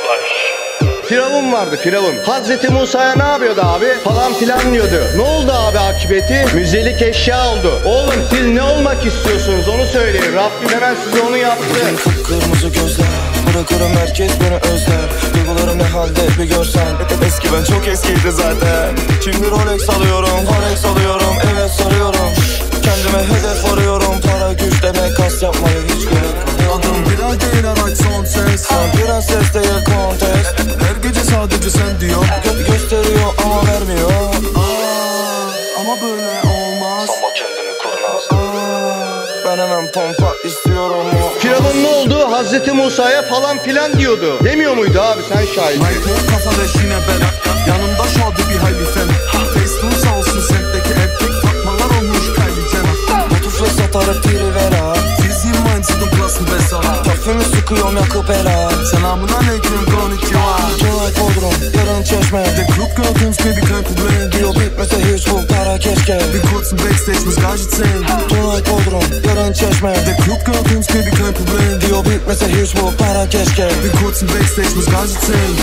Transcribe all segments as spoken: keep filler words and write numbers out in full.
Firavun vardı, Firavun. Hazreti Musa'ya ne yapıyordu abi? Falan filan diyordu. Ne oldu abi akıbeti? Müzelik eşya oldu. Oğlum siz ne olmak istiyorsunuz onu söyleyin. Rabbim hemen size onu yaptı. Kıpkırmızı gözler, bırakırım herkes beni özler. Duygularım ne halde bir görsen. Eski ben çok eskiydi zaten. Şimdi Rolex alıyorum, Rolex alıyorum. Evet sarıyorum, kendime hedef arıyorum. Para güç demek, kas yapmaya hiç gerek. Adım Bilal değil, araç son ses. Sen prenses değil kontes. Her gece sadece sen diyor. Gö gösteriyor ama vermiyor. Aa, ama böyle olmaz. Ama kendini kurnaz. Aa, ben hemen pompa istiyorum. Firavun ne oldu? Hazreti Musa'ya falan filan diyordu. Demiyor muydu abi, sen şahit. Michael kafa leş yine ben. Yanımda şadı bir hayli fen. Facebook'un sağ olsun semtteki erkek Fatmalar olmuş Kylie Jenner. Motufle satarıp tiri vera. Dizim mindset'ın plus'ın besara. Parfümü sıkıyorum yakıp ela. Selamun aleyküm konnichiwa. Tonight Bodrum, yarın Çeşme. Der Club gördüğümüz baby kein Problem. Diyor bitmese hiç bu para keşke. Bir kurzen Backstage muss gar nicht zählen. Tonight Bodrum, yarın Çeşme. Der Club gördüğümüz baby kein Problem. Diyor bitmese hiç bu para keşke. Bir kurzen Backstage muss gar nicht zählen.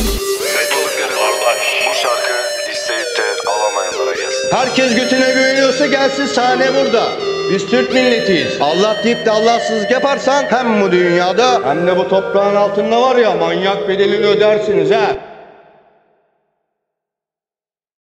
Bu şarkı isteyip de alamayanlara gelsin. Herkes götüne güveniyorsa gelsin, sahne burada. Biz Türk milletiyiz. Allah deyip de Allahsızlık yaparsan hem bu dünyada hem de bu toprağın altında var ya, manyak bedelini ödersiniz ha.